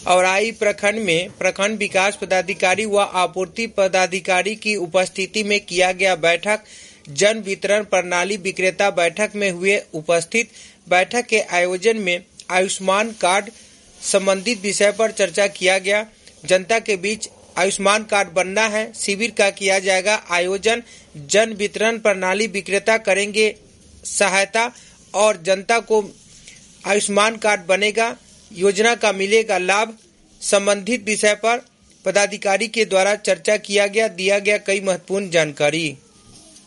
औराई प्रखंड में प्रखंड विकास पदाधिकारी व आपूर्ति पदाधिकारी की उपस्थिति में किया गया बैठक। जन वितरण प्रणाली विक्रेता बैठक में हुए उपस्थित। बैठक के आयोजन में आयुष्मान कार्ड संबंधित विषय पर चर्चा किया गया। जनता के बीच आयुष्मान कार्ड बनना है, शिविर का किया जाएगा आयोजन। जन वितरण प्रणाली विक्रेता करेंगे सहायता और जनता को आयुष्मान कार्ड बनेगा, योजना का मिलेगा लाभ। संबंधित विषय पर पदाधिकारी के द्वारा चर्चा किया गया, दिया गया कई महत्वपूर्ण जानकारी।